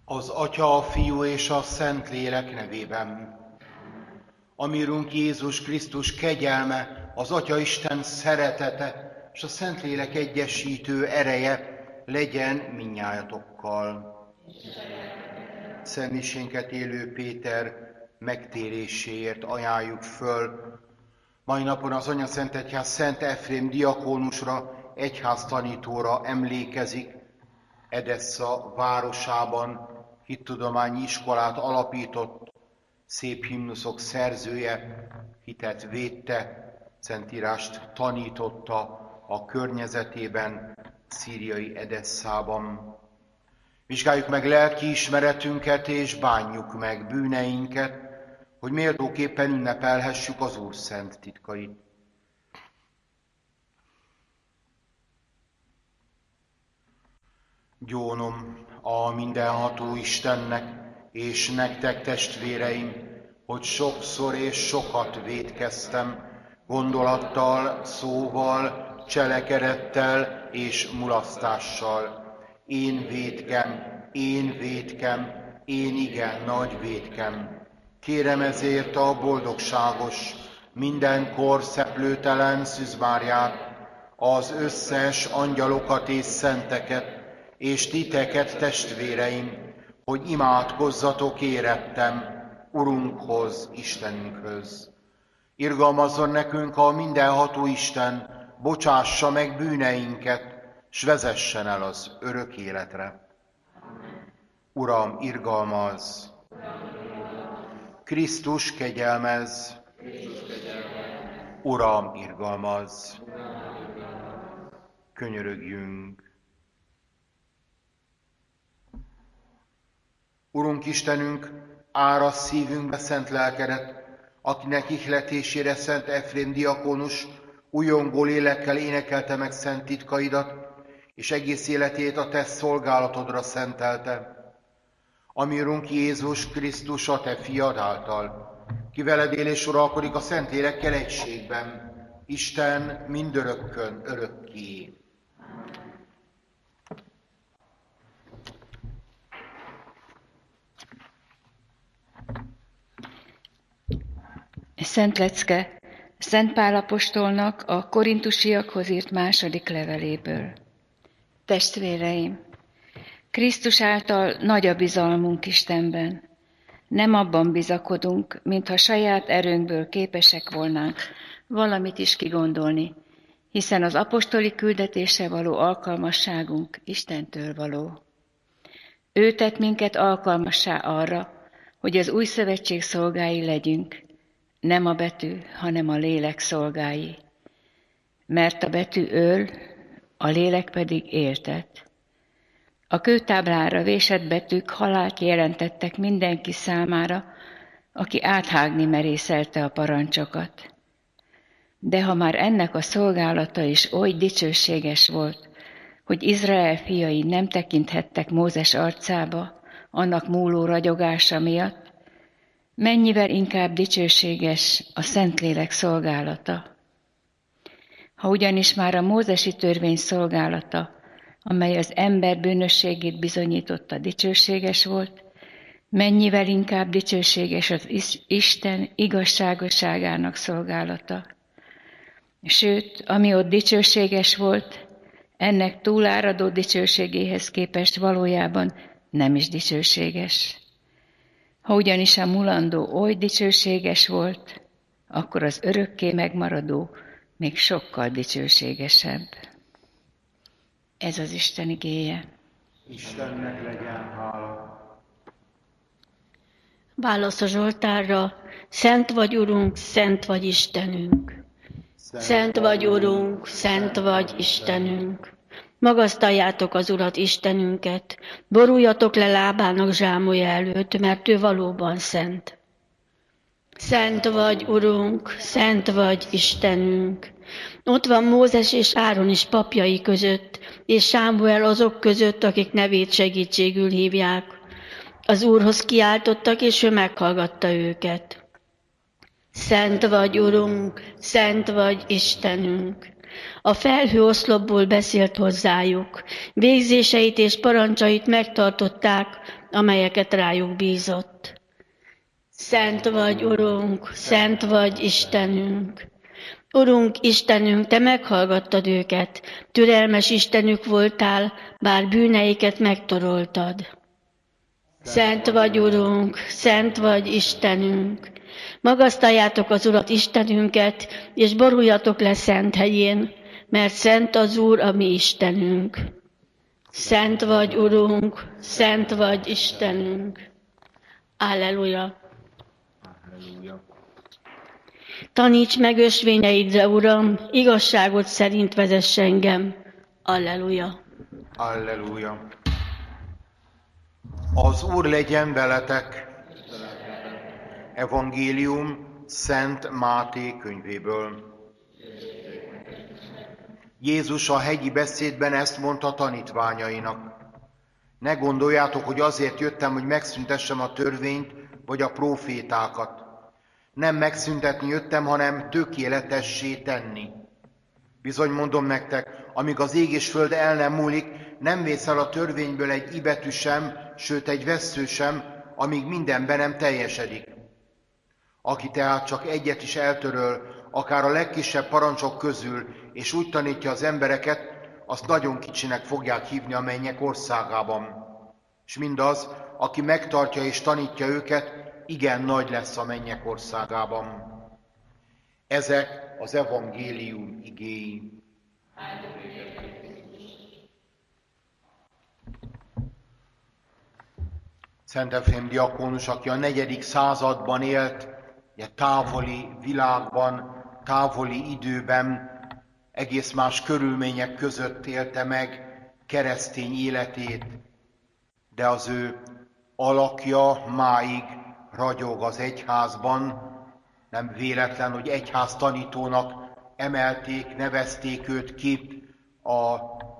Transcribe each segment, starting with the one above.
Az Atya, a Fiú és a Szentlélek nevében. Ami Urunk Jézus Krisztus kegyelme, az Atya Isten szeretete és a Szentlélek egyesítő ereje legyen mindnyájatokkal. Szentmisénket élő Péter megtéréséért ajánljuk föl. Mai napon az Anyaszentegyház Szent Efrém diakónusra, egyháztanítóra emlékezik. Edessza városában hittudományi iskolát alapított, szép himnuszok szerzője, hitet védte, Szentírást tanította a környezetében, szíriai Edesszában. Vizsgáljuk meg lelkiismeretünket és bánjuk meg bűneinket, hogy méltóképpen ünnepelhessük az Úr szent titkait. Gyónom a mindenható Istennek és nektek, testvéreim, hogy sokszor és sokat vétkeztem, gondolattal, szóval, cselekedettel és mulasztással. Én vétkem, én igen nagy vétkem. Kérem ezért a boldogságos, mindenkor szeplőtelen Szűzmárját, az összes angyalokat és szenteket, és titeket, testvéreim, hogy imádkozzatok érettem Urunkhoz, Istenünkhöz. Irgalmazzon nekünk a mindenható Isten, bocsássa meg bűneinket, s vezessen el az örök életre. Uram, irgalmazz! Krisztus, kegyelmezz! Uram, irgalmazz! Könyörögjünk! Urunk Istenünk, árassz szívünkbe szent lelkedet, akinek ihletésére Szent Efrém diakónus újongó lélekkel énekelte meg szent titkaidat, és egész életét a te szolgálatodra szentelte. Ami Urunk Jézus Krisztus a te fiad által, ki veled él és uralkodik a Szentlélekkel egységben, Isten mindörökkön örökké. Szent lecke Szent Pál apostolnak a korintusiakhoz írt második leveléből. Testvéreim, Krisztus által nagy a bizalmunk Istenben. Nem abban bizakodunk, mintha saját erőnkből képesek volnánk valamit is kigondolni, hiszen az apostoli küldetése való alkalmasságunk Istentől való. Ő tett minket alkalmassá arra, hogy az új szövetség szolgái legyünk, nem a betű, hanem a lélek szolgái. Mert a betű öl, a lélek pedig éltet. A kőtáblára vésett betűk halált jelentettek mindenki számára, aki áthágni merészelte a parancsokat. De ha már ennek a szolgálata is oly dicsőséges volt, hogy Izrael fiai nem tekinthettek Mózes arcába, annak múló ragyogása miatt, mennyivel inkább dicsőséges a Szentlélek szolgálata. Ha ugyanis már a mózesi törvény szolgálata, amely az ember bűnösségét bizonyította, dicsőséges volt, mennyivel inkább dicsőséges az Isten igazságosságának szolgálata. Sőt, ami ott dicsőséges volt, ennek túláradó dicsőségéhez képest valójában nem is dicsőséges. Ha ugyanis a mulandó oly dicsőséges volt, akkor az örökké megmaradó még sokkal dicsőségesebb. Ez az Isten igéje. Istennek legyen hála. Válasz a Zsoltárra: Szent vagy, Urunk, szent vagy Istenünk. Szent vagy, Urunk, szent vagy Istenünk. Magasztaljátok az Urat, Istenünket, boruljatok le lábának zsámolja előtt, mert ő valóban szent. Szent vagy, Urunk, szent vagy Istenünk. Ott van Mózes és Áron is papjai között, és Sámuel azok között, akik nevét segítségül hívják. Az Úrhoz kiáltottak, és ő meghallgatta őket. Szent vagy, Urunk, szent vagy Istenünk. A felhőoszlopból beszélt hozzájuk. Végzéseit és parancsait megtartották, amelyeket rájuk bízott. Szent vagy, Urunk, szent vagy, Istenünk! Urunk, Istenünk, Te meghallgattad őket, türelmes Istenük voltál, bár bűneiket megtoroltad. Szent vagy, Urunk, szent vagy, Istenünk! Magasztaljátok az Urat Istenünket, és boruljatok le szent helyén, mert szent az Úr, a mi Istenünk. Szent vagy, Urunk, szent vagy, Istenünk! Alleluja! Taníts meg ösvényeidre, Uram, igazságot szerint vezess engem. Alleluja! Alleluja! Az Úr legyen veletek! Evangélium Szent Máté könyvéből. Jézus a hegyi beszédben ezt mondta tanítványainak. Ne gondoljátok, hogy azért jöttem, hogy megszüntessem a törvényt vagy a prófétákat. Nem megszüntetni jöttem, hanem tökéletessé tenni. Bizony mondom nektek, amíg az ég és föld el nem múlik, nem vész el a törvényből egy ibetű sem, sőt egy vessző sem, amíg minden be nem teljesedik. Aki tehát csak egyet is eltöröl, akár a legkisebb parancsok közül, és úgy tanítja az embereket, azt nagyon kicsinek fogják hívni a mennyek országában. És mindaz, aki megtartja és tanítja őket, igen nagy lesz a mennyek országában. Ezek az evangélium igéi. Szent Efrém diakónus, aki a 4. században élt, távoli világban, távoli időben, egész más körülmények között élte meg keresztény életét, de az ő alakja máig ragyog az egyházban. Nem véletlen, hogy egyház tanítónak emelték, nevezték őt ki a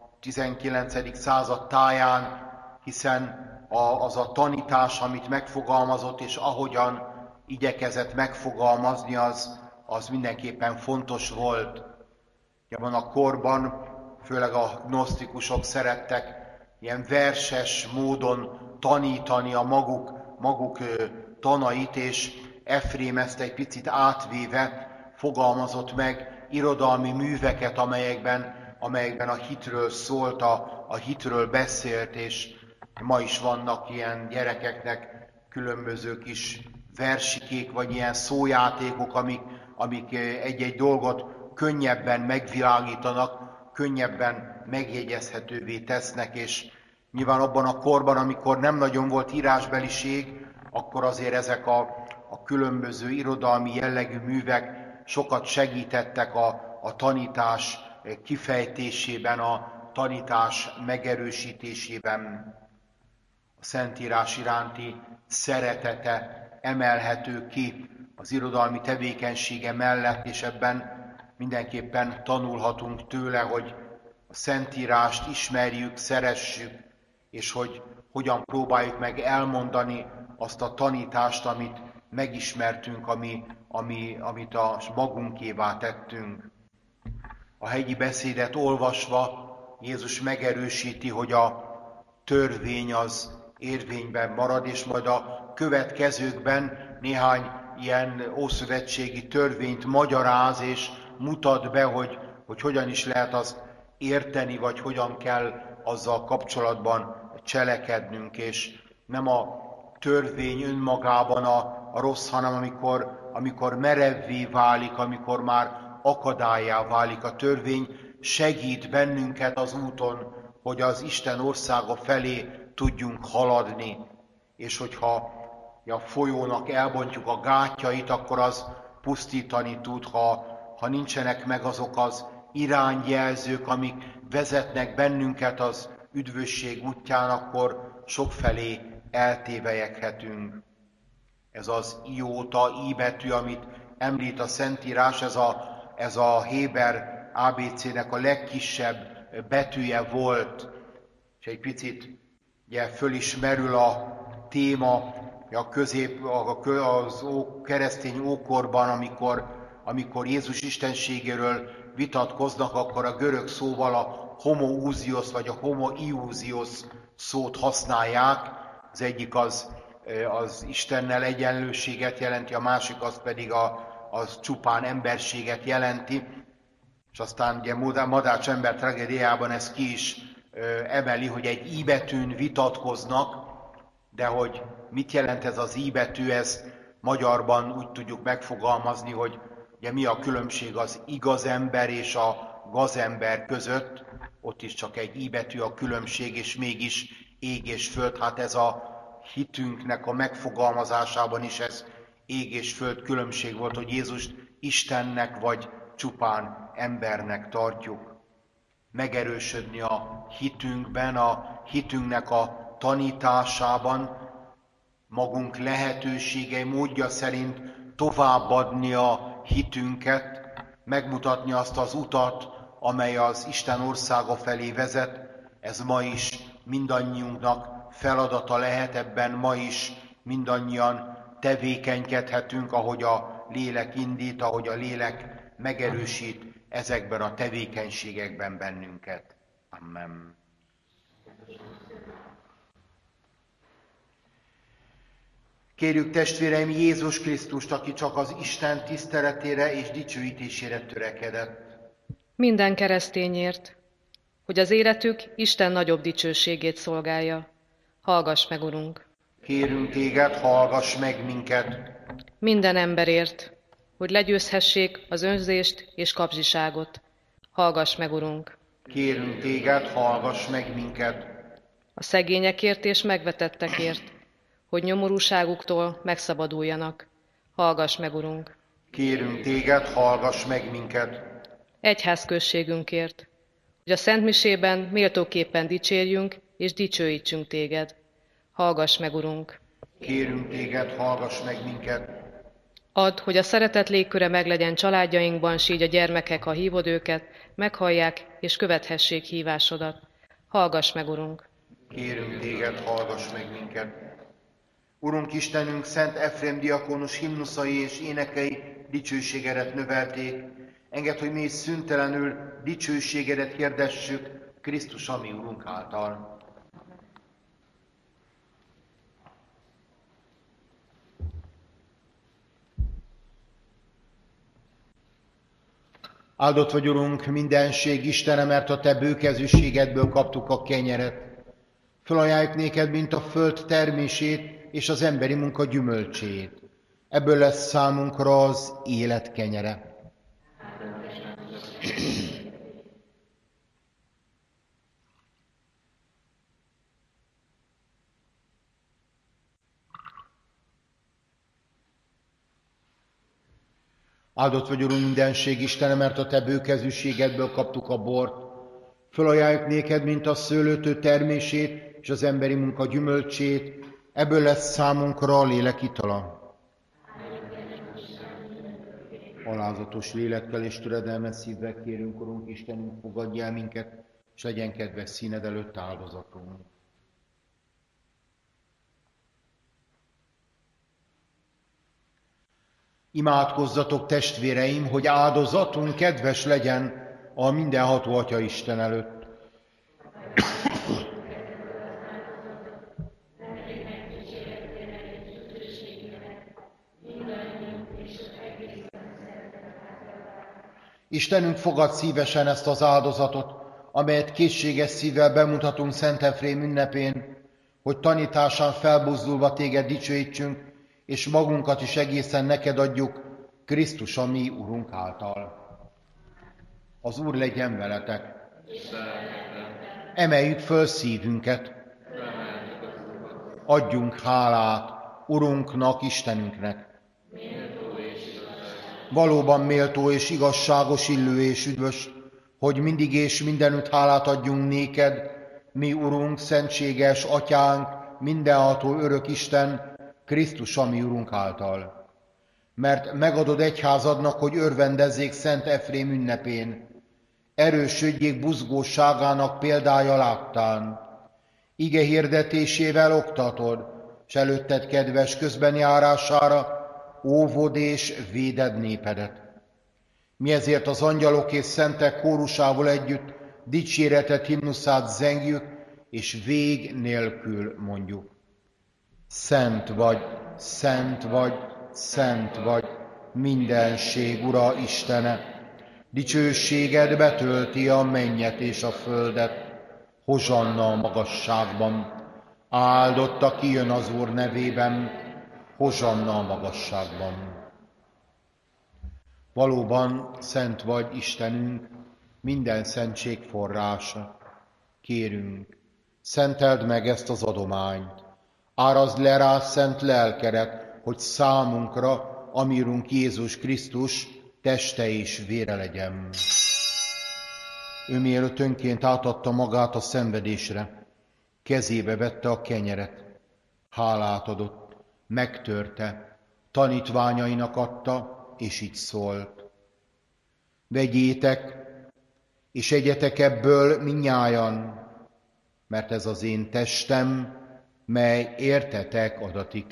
19. század táján, hiszen az a tanítás, amit megfogalmazott, és ahogyan igyekezett megfogalmazni, az mindenképpen fontos volt. Abban a korban, főleg a gnosztikusok szerettek ilyen verses módon tanítani a maguk tanait, és Efrém ezt egy picit átvéve fogalmazott meg irodalmi műveket, amelyekben a hitről szólt, a hitről beszélt, és ma is vannak ilyen gyerekeknek különböző kis versikék, vagy ilyen szójátékok, amik egy-egy dolgot könnyebben megvilágítanak, könnyebben megjegyezhetővé tesznek, és nyilván abban a korban, amikor nem nagyon volt írásbeliség, akkor azért ezek a különböző irodalmi jellegű művek sokat segítettek a tanítás kifejtésében, a tanítás megerősítésében. A Szentírás iránti szeretete emelhető ki az irodalmi tevékenysége mellett, és ebben mindenképpen tanulhatunk tőle, hogy a Szentírást ismerjük, szeressük, és hogy hogyan próbáljuk meg elmondani azt a tanítást, amit megismertünk, amit a magunkévá tettünk. A hegyi beszédet olvasva Jézus megerősíti, hogy a törvény az érvényben marad, és majd a következőkben néhány ilyen ószövetségi törvényt magyaráz, és mutat be, hogy hogyan is lehet azt érteni, vagy hogyan kell azzal kapcsolatban cselekednünk, és nem a törvény önmagában a rossz, hanem amikor merevvé válik, amikor már akadállyá válik a törvény, segít bennünket az úton, hogy az Isten országa felé tudjunk haladni, és hogyha a folyónak elbontjuk a gátjait, akkor az pusztítani tud, ha nincsenek meg azok az irányjelzők, amik vezetnek bennünket az üdvösség útján, akkor sokfelé eltévelyekhetünk. Ez az ióta, I betű, amit említ a Szentírás, ez a héber ABC-nek a legkisebb betűje volt, és egy picit ugye fölismerül a téma az keresztény ókorban, amikor Jézus istenségéről vitatkoznak, akkor a görög szóval a homoousios vagy a homoiousios szót használják. Az egyik az Istennel egyenlőséget jelenti, a másik az pedig az csupán emberséget jelenti. És aztán ugye Madács ember tragédiában ez ki is emeli, hogy egy i betűn vitatkoznak, de hogy mit jelent ez az i betű, ez magyarban úgy tudjuk megfogalmazni, hogy ugye mi a különbség az igaz ember és a gazember között, ott is csak egy i betű a különbség, és mégis ég és föld, hát ez a hitünknek a megfogalmazásában is ez ég és föld különbség volt, hogy Jézust Istennek vagy csupán embernek tartjuk. Megerősödni a hitünkben, a hitünknek a tanításában, magunk lehetőségei módja szerint továbbadni a hitünket, megmutatni azt az utat, amely az Isten országa felé vezet. Ez ma is mindannyiunknak feladata lehet, ebben ma is mindannyian tevékenykedhetünk, ahogy a lélek indít, ahogy a lélek megerősít ezekben a tevékenységekben bennünket. Amen. Kérjük testvéreim Jézus Krisztust, aki csak az Isten tiszteletére és dicsőítésére törekedett. Minden keresztényért, hogy az életük Isten nagyobb dicsőségét szolgálja. Hallgass meg, Urunk! Kérünk téged, hallgass meg minket! Minden emberért, hogy legyőzhessék az önzést és kapzsiságot. Hallgass meg, Urunk! Kérünk téged, hallgass meg minket! A szegényekért és megvetettekért, hogy nyomorúságuktól megszabaduljanak. Hallgass meg, Urunk! Kérünk téged, hallgass meg minket! Egyházközségünkért, hogy a szentmisében méltóképpen dicsérjünk és dicsőítsünk téged. Hallgass meg, Urunk! Kérünk téged, hallgass meg minket! Add, hogy a szeretet légköre meglegyen családjainkban, s így a gyermekek, ha hívod őket, meghallják és követhessék hívásodat. Hallgass meg, Urunk! Kérünk téged, hallgass meg minket! Urunk Istenünk, Szent Efrém diakonus himnuszai és énekei dicsőségedet növelték. Engedd, hogy mi is szüntelenül dicsőségedet hirdessük Krisztus, a mi Urunk által. Áldott vagy, Urunk, mindenség Istene, mert a Te bőkezűségedből kaptuk a kenyeret. Felajánljuk néked, mint a föld termését és az emberi munka gyümölcsét. Ebből lesz számunkra az élet kenyere. Áldott vagy, Urunk, mindenség Istene, mert a Te bőkezűségedből kaptuk a bort. Felajánljuk néked, mint a szőlőtő termését és az emberi munka gyümölcsét. Ebből lesz számunkra a lélek itala. Alázatos lélekkel és türedelmes szívvel kérünk, Urunk Istenünk, fogadj el minket, és legyen kedves színed előtt áldozatunk. Imádkozzatok, testvéreim, hogy áldozatunk kedves legyen a mindenható Atya Isten előtt. Istenünk, fogad szívesen ezt az áldozatot, amelyet készséges szívvel bemutatunk Szent Efrém ünnepén, hogy tanításán felbuzdulva téged dicsőítsünk, és magunkat is egészen neked adjuk, Krisztus, a mi Urunk által. Az Úr legyen veletek. Emeljük föl szívünket. Adjunk hálát Urunknak, Istenünknek. Valóban méltó és igazságos, illő és üdvös, hogy mindig és mindenütt hálát adjunk néked, mi Urunk, szentséges Atyánk, mindenható örök Isten, Krisztus, a mi Urunk által. Mert megadod egyházadnak, hogy örvendezzék Szent Efrém ünnepén, erősödjék buzgóságának példája láttán. Ige hirdetésével oktatod, s előtted kedves közbenjárására óvod és véded népedet. Mi ezért az angyalok és szentek kórusával együtt dicséretet himnuszát zengjük, és vég nélkül mondjuk. Szent vagy, szent vagy, szent vagy, mindenség Ura Istene, dicsőséged betölti a mennyet és a földet, hozsanna a magasságban, áldott, aki jön az Úr nevében, hozsanna a magasságban. Valóban szent vagy Istenünk, minden szentség forrása. Kérünk, szenteld meg ezt az adományt, árazd le rá szent lelkedet, hogy számunkra, ami Urunk Jézus Krisztus teste és vére legyen. Ő mielőtt önként átadta magát a szenvedésre, kezébe vette a kenyeret, hálát adott, megtörte, tanítványainak adta, és így szólt. Vegyétek, és egyetek ebből mindnyájan, mert ez az én testem, mely értetek adatik.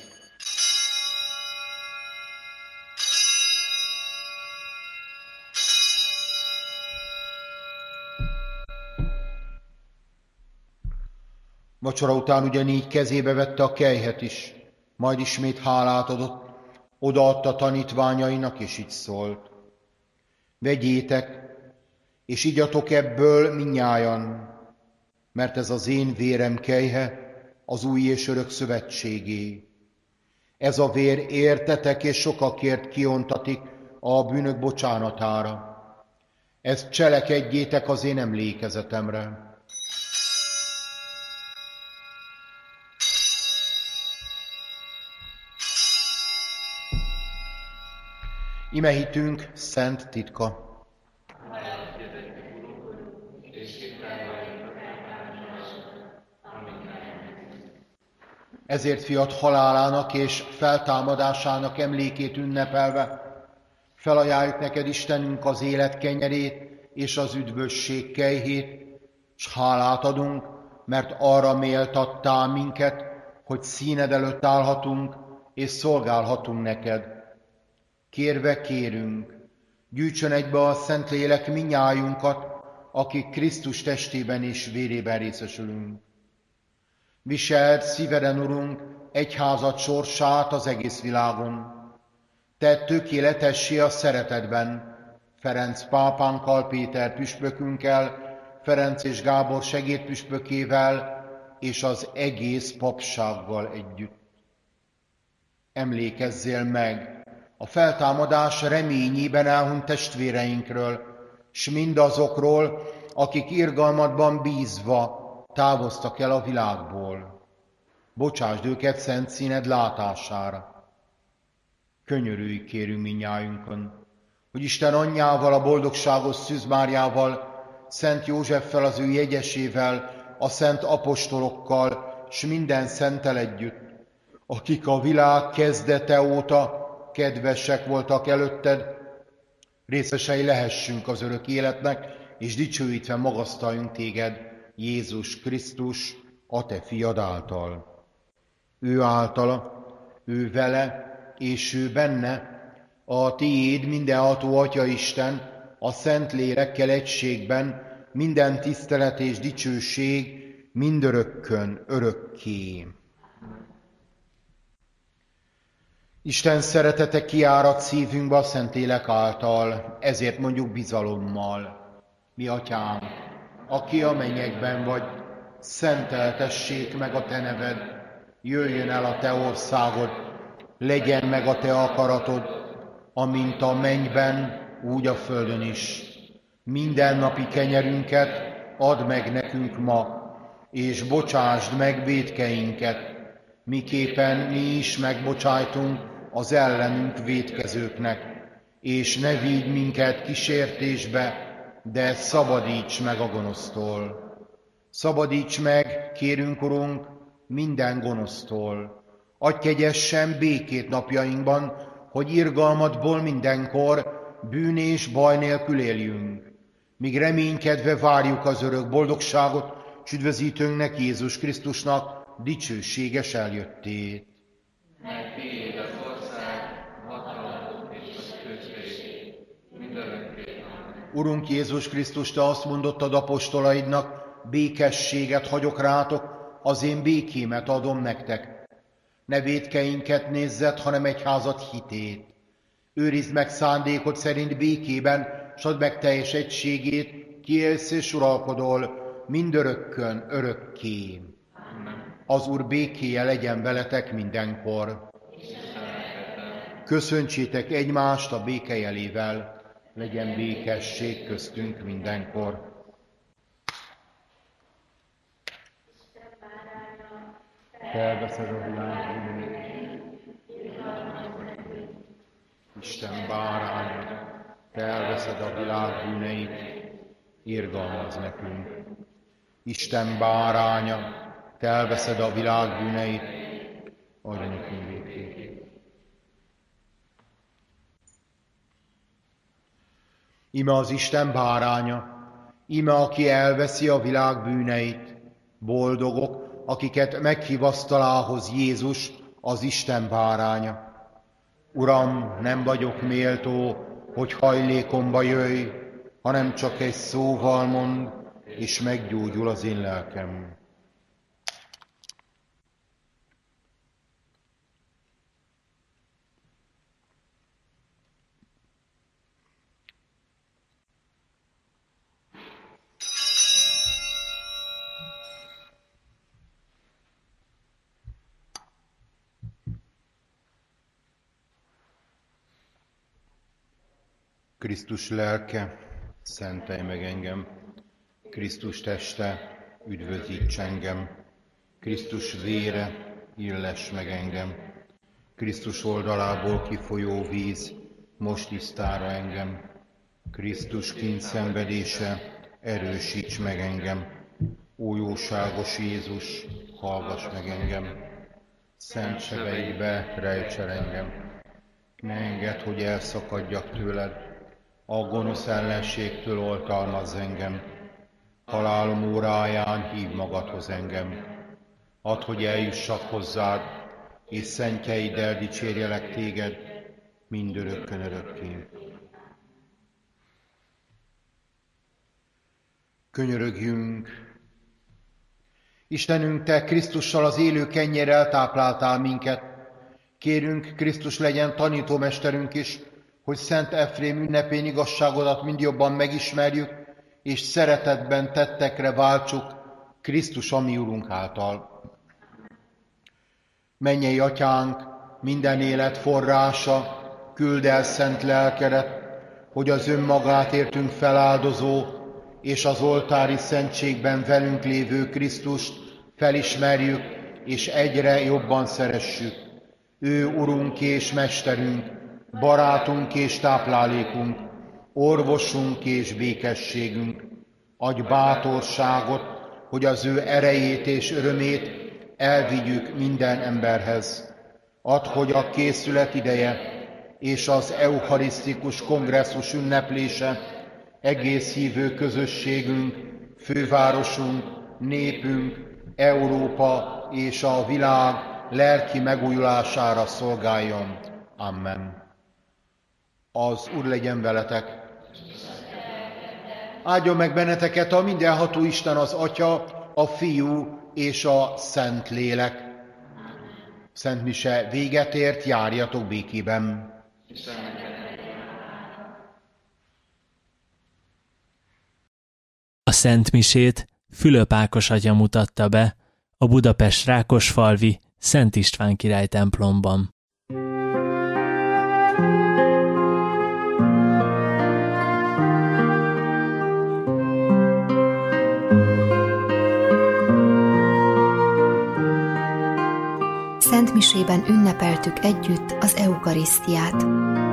Vacsora után ugyanígy kezébe vette a kelyhet is, majd ismét hálát adott, odaadta tanítványainak, és így szólt. Vegyétek, és igyatok ebből mindnyájan, mert ez az én vérem kelyhe, az új és örök szövetségé. Ez a vér értetek és sokakért kiontatik a bűnök bocsánatára. Ezt cselekedjétek az én emlékezetemre. Ime hitünk szent titka. Ezért fiat halálának és feltámadásának emlékét ünnepelve felajánljuk neked, Istenünk, az élet kenyerét és az üdvösség kelyhét, s hálát adunk, mert arra méltattál minket, hogy színed előtt állhatunk és szolgálhatunk neked. Kérve kérünk, gyűjtsön egybe a Szentlélek mindnyájunkat, akik Krisztus testében és vérében részesülünk. Viseld szíveden, Urunk, egyházad sorsát az egész világon. Tedd tökéletessé a szeretetben, Ferenc pápánkkal, Péter püspökünkkel, Ferenc és Gábor segédpüspökével és az egész papsággal együtt. Emlékezzél meg a feltámadás reményében elhunyt testvéreinkről, s mindazokról, akik irgalmadban bízva távoztak el a világból. Bocsásd őket szent színed látására. Könyörülj, kérünk mindnyájunkon, hogy Isten anyjával, a boldogságos Szűz Máriával, Szent Józseffel, az ő jegyesével, a szent apostolokkal, s minden szenttel együtt, akik a világ kezdete óta kedvesek voltak előtted, részesei lehessünk az örök életnek, és dicsőítve magasztaljunk téged, Jézus Krisztus, a te fiad által. Ő általa, ő vele, és ő benne, a tiéd mindenható Atya Isten, a Szent Lélekkel egységben, minden tisztelet és dicsőség mindörökkön, örökké. Isten szeretete kiárad szívünkbe a Szentlélek által, ezért mondjuk bizalommal. Mi Atyám, aki a mennyekben vagy, szenteltessék meg a te neved, jöjjön el a te országod, legyen meg a te akaratod, amint a mennyben, úgy a földön is. Mindennapi kenyerünket add meg nekünk ma, és bocsásd meg vétkeinket, miképpen mi is megbocsájtunk az ellenünk vétkezőknek, és ne vigy minket kísértésbe, de szabadíts meg a gonosztól. Szabadíts meg, kérünk, Urunk, minden gonosztól. Adj kegyesen békét napjainkban, hogy irgalmadból mindenkor bűn és baj nélkül éljünk. Míg reménykedve várjuk az örök boldogságot, s üdvözítőnknek, Jézus Krisztusnak dicsőséges eljöttét. Mert tiéd az ország, hatalom és az közösség mindörökké. Urunk Jézus Krisztus, Te azt mondottad apostolaidnak, békességet hagyok rátok, az én békémet adom nektek. Ne vétkeinket nézzed, hanem egyházad hitét. Őrizd meg szándékod szerint békében, s add meg teljes egységét, ki élsz és uralkodol mindörökkön, örökké. Az Úr békéje legyen veletek mindenkor. Köszöntsétek egymást a béke jelével, legyen békesség köztünk mindenkor. Felveszed a világ bűneit, Isten báránya, felveszed a világ bűneit, irgalmaz nekünk. Isten báránya, felveszed a világ bűneit, adj nekünk békét. Íme az Isten báránya, íme aki elveszi a világ bűneit. Boldogok, akiket meghív asztalához Jézus, az Isten báránya. Uram, nem vagyok méltó, hogy hajlékomba jöjj, hanem csak egy szóval mondd, és meggyógyul az én lelkem. Krisztus lelke, szentelj meg engem. Krisztus teste, üdvözíts engem. Krisztus vére, illess meg engem. Krisztus oldalából kifolyó víz, most tisztára engem. Krisztus kíndszenvedése, erősíts meg engem. Ó jóságos Jézus, hallgass meg engem. Szent sebeidbe rejts el engem. Ne engedd, hogy elszakadjak tőled. A gonosz ellenségtől oltalmazz engem. Halálom óráján hív magadhoz engem. Add, hogy eljussak hozzád, és szentjeiddel dicsérjelek téged mindörökkön örökké. Könyörögjünk! Istenünk, Te Krisztussal az élő kennyérrel tápláltál minket. Kérünk, Krisztus legyen tanítómesterünk is, hogy Szent Efrém ünnepén igazságodat mind jobban megismerjük, és szeretetben tettekre váltsuk Krisztus a mi Urunk által. Mennyei Atyánk, minden élet forrása, küldd el szent lelkedet, hogy az önmagát értünk feláldozó, és az oltári szentségben velünk lévő Krisztust felismerjük, és egyre jobban szeressük. Ő Urunk és Mesterünk, barátunk és táplálékunk, orvosunk és békességünk. Adj bátorságot, hogy az ő erejét és örömét elvigyük minden emberhez. Add, hogy a készület ideje és az eucharisztikus kongresszus ünneplése egész hívő közösségünk, fővárosunk, népünk, Európa és a világ lelki megújulására szolgáljon. Amen. Az Úr legyen veletek. Áldjon meg benneteket a mindenható Isten, az Atya, a Fiú és a Szent Lélek. Szent mise véget ért, járjatok békében. A Szent Misét Fülöp Ákos atya mutatta be a Budapest Rákosfalvi Szent István király templomban. Szent misében ünnepeltük együtt az eukarisztiát.